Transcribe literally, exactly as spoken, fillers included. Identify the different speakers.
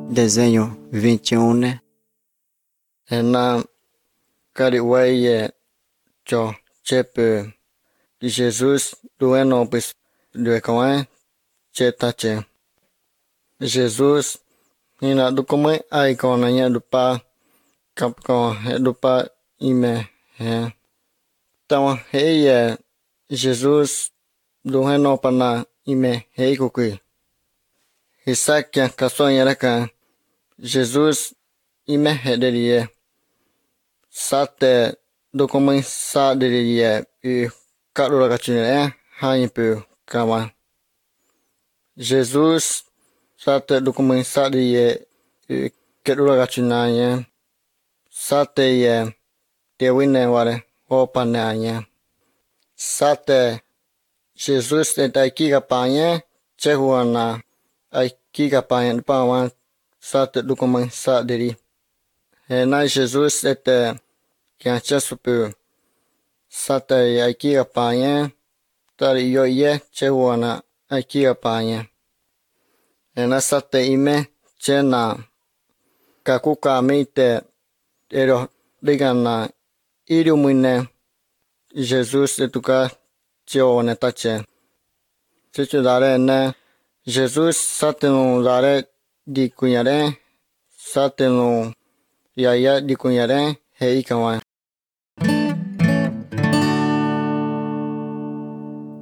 Speaker 1: Desenho vinte e um, né? É na cariuaia cho chepe de Jesus do ano bis do cawan chetache. Jesus ina do como ai conanya do pa cap con do pa ime he. Então he Jesus do ano pana ime he kukui. Hisakya kasonha raka Jesus ime hederie sate dokumen sa derie u karura kachune hain pu kama Jesus sate dokumen sa derie u karura kachunanya sate ye dewine ware opananya sate Jesus etaki kapanya chehuana ai kika panha pawan sate dokumen sa derie na Jesus ete kia chasupu sata aiki apanya tari yo ye chewana aiki apanya ena sata ime chena kakuka mite ero digana irumine Jesus etuka chewana tache chechu dare ne Jesus satenu dare di kunyare satenu ya ya di kunyare hei kawan